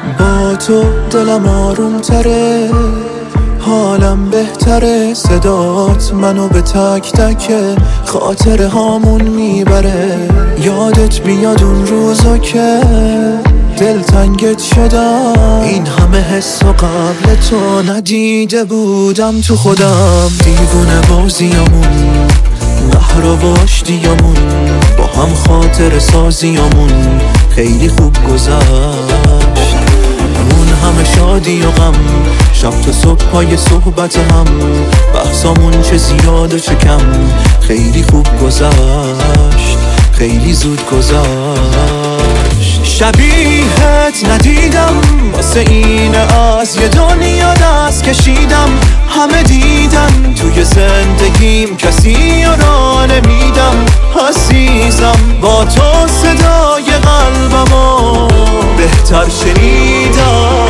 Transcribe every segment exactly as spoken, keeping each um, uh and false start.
با تو دلم آروم تره، حالم بهتره، صدات منو به تک تک خاطره هامون میبره. یادت بیاد اون روزا که دلتنگت شدم، این همه حس و قبل تو ندیده بودم تو خودم. دیوونه بازیامون، قهر و واشتیامون، با هم خاطر سازیامون خیلی خوب گذشت. اون همه شادی و غم، شب تا صبح پای صحبت هم، بحثامون چه زیاد و چه کم خیلی خوب گذشت، خیلی زود گذشت. شبیهت ندیدم، واسه این از یه دنیا دست کشیدم. همه دیدن توی زندگیم، کسی را نمیدم. عزیزم با تو صدای قلبمو بهتر شنیدم.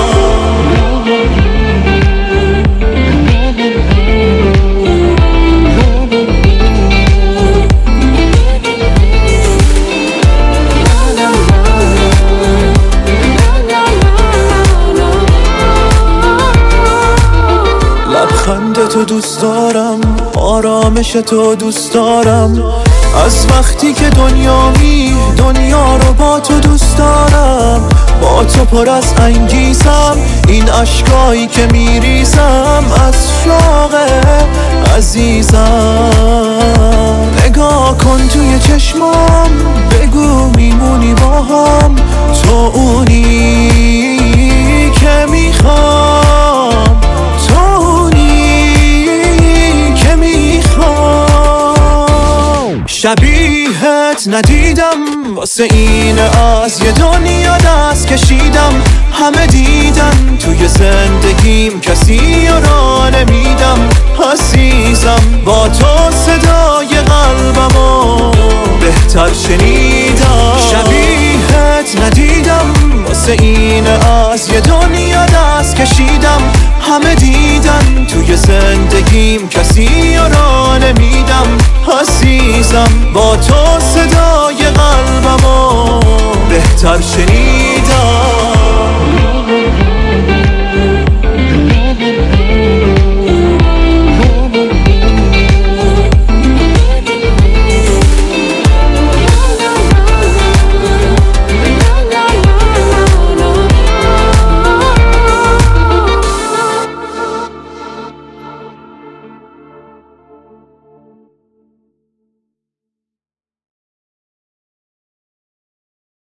لبخند تو دوست دارم، آرامش تو دوست دارم. از وقتی که دنیایی، دنیا رو با تو دوست دارم. با تو پر از انگیزم، این عشقایی که میریزم از شوق عزیزم. نگاه کن توی چشمام، بگو میمونی با هم. تو اونی که میخوام، تو اونی که میخوام. شبیهت ندیدم، واسه این از یه دنیا دست کشیدم. همه دیدن توی زندگیم، کسی را نمیدم. عزیزم با تو صدای قلبمو بهتر شنیدم. شبیهت ندیدم، واسه این از یه دنیا دست کشیدم. همه دیدن توی زندگیم، کسی را نمیدم. عزیزم با تو صدای قلبمو بهتر شنیدم.